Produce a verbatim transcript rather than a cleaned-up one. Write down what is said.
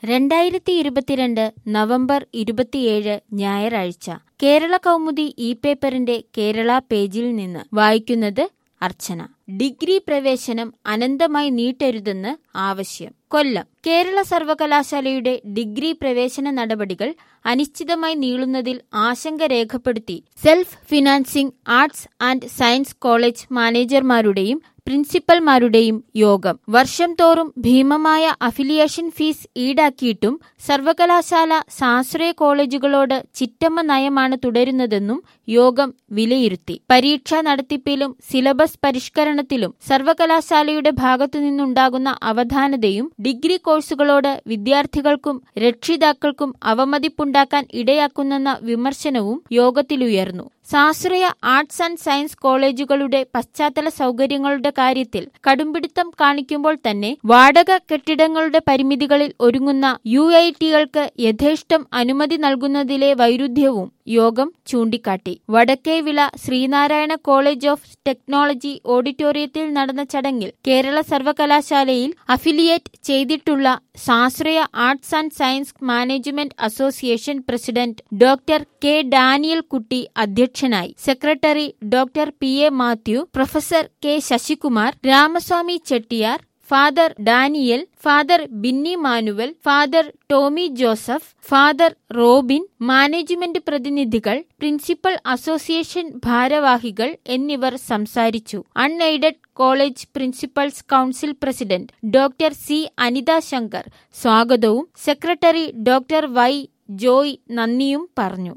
രണ്ടായിരത്തി ഇരുപത്തിരണ്ട് നവംബർ ഇരുപത്തിയേഴ് ഞായറാഴ്ച കേരള കൗമുദി ഇ പേപ്പറിന്റെ കേരള പേജിൽ നിന്ന് വായിക്കുന്നത് അർച്ചന. ഡിഗ്രി പ്രവേശനം അനന്തമായി നീട്ടരുതെന്ന് ആവശ്യം. കൊല്ലം. കേരള സർവകലാശാലയുടെ ഡിഗ്രി പ്രവേശന നടപടികൾ അനിശ്ചിതമായി നീളുന്നതിൽ ആശങ്ക രേഖപ്പെടുത്തി self financing arts and science college മാനേജർമാരുടെയും പ്രിൻസിപ്പൽമാരുടെയും യോഗം. വർഷം തോറും ഭീമമായ അഫിലിയേഷൻ ഫീസ് ഈടാക്കിയിട്ടും സർവകലാശാല സ്വാശ്രയ കോളേജുകളോട് ചിറ്റമ്മ നയമാണ് തുടരുന്നതെന്നും യോഗം വിലയിരുത്തി. പരീക്ഷാ നടത്തിപ്പിലും സിലബസ് പരിഷ്കരണത്തിലും സർവകലാശാലയുടെ ഭാഗത്തുനിന്നുണ്ടാകുന്ന അവധാനതയും ഡിഗ്രി കോഴ്സുകളോട് വിദ്യാർത്ഥികൾക്കും രക്ഷിതാക്കൾക്കും അവമതിപ്പുണ്ടാക്കാൻ ഇടയാക്കുന്നെന്ന വിമർശനവും യോഗത്തിലുയർന്നു. സ്വാശ്രയ ആർട്സ് ആൻഡ് സയൻസ് കോളേജുകളുടെ പശ്ചാത്തല സൗകര്യങ്ങളുടെ കാര്യത്തിൽ കടുംപിടുത്തം കാണിക്കുമ്പോൾ തന്നെ വാടക കെട്ടിടങ്ങളുടെ പരിമിതികളിൽ ഒരുങ്ങുന്ന യു ഐ ടികൾക്ക് യഥേഷ്ടം അനുമതി നൽകുന്നതിലെ വൈരുദ്ധ്യവും യോഗം ചൂണ്ടിക്കാട്ടി. Vadakkevila Sreenarayana college of technology ഓഡിറ്റോറിയത്തിൽ നടന്ന ചടങ്ങിൽ കേരള സർവകലാശാലയിൽ അഫിലിയേറ്റ് ചെയ്തിട്ടുള്ള സ്വാശ്രയ arts and science management association president doctor K Daniel Kutty അധ്യക്ഷനായി. Secretary doctor P A Mathew, professor K Sasikumar, Ramaswamy Chettiar, father Daniel, father Binny Manuel, father Tomy Joseph, father Robin, management പ്രതിനിധികൾ, പ്രിൻസിപ്പൽ അസോസിയേഷൻ ഭാരവാഹികൾ എന്നിവർ സംസാരിച്ചു. Unaided college principals council president doctor C Anitha Shankar സ്വാഗതവും സെക്രട്ടറി ഡോക്ടർ വൈ ജോയ് നന്ദിയും പറഞ്ഞു.